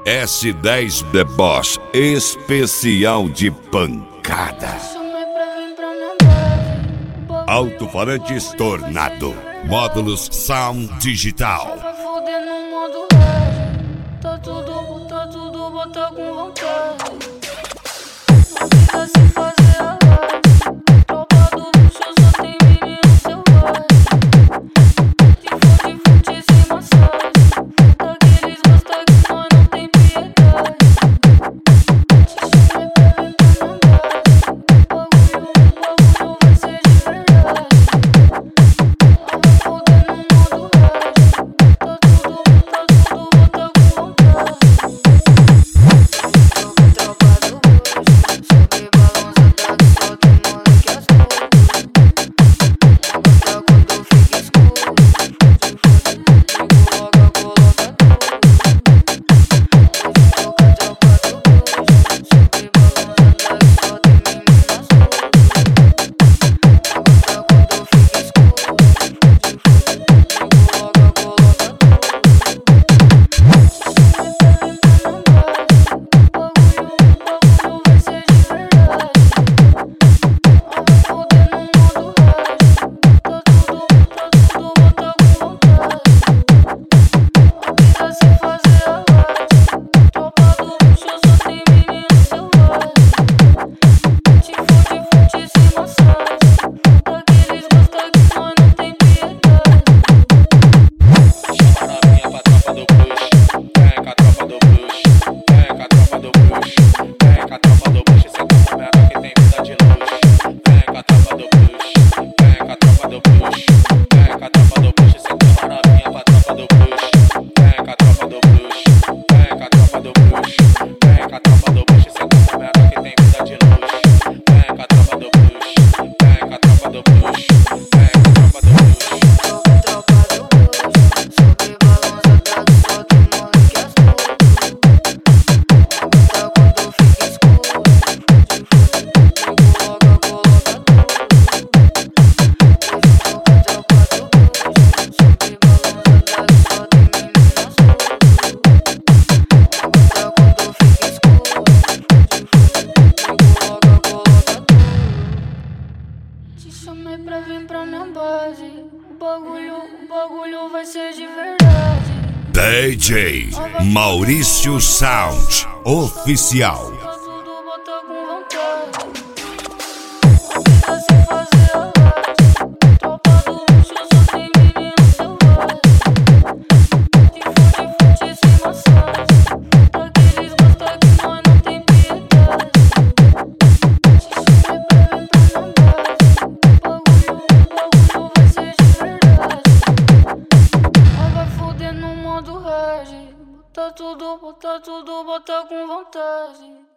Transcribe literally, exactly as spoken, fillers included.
S dez The Boss, especial de pancada. Alto-falantes Tornado, módulos Sound Digital. Tá tudo, tá tudo, bota com vontade. Não precisa se fazer a live. Tropa do luxo, só tem menino selvagem. De fonte, fonte, sem massagem. Daqueles gosta que nós não tem piedade. Te chamei pra vir pra mandar. Bagulho, bagulho vai ser de verdade. Ela vai foder no modo hard. Tá tudo, tá tudo, bota com vontade. Te chamei pra vir pra minha base. O bagulho, o bagulho vai ser de verdade. D J Maurício Sound Oficial. Tá tudo, bota com vontade. Não precisa se fazer a live. Tropa do luxo, só tem menino selvagem. De fonte, fonte, sem massagem. Daqueles gosta que nós não tem piedade. Te chamei pra vir pra minha base. Bagulho, bagulho vai ser de verdade. Ela vai foder no modo hard. Bota tudo, bota tudo, bota com vontade.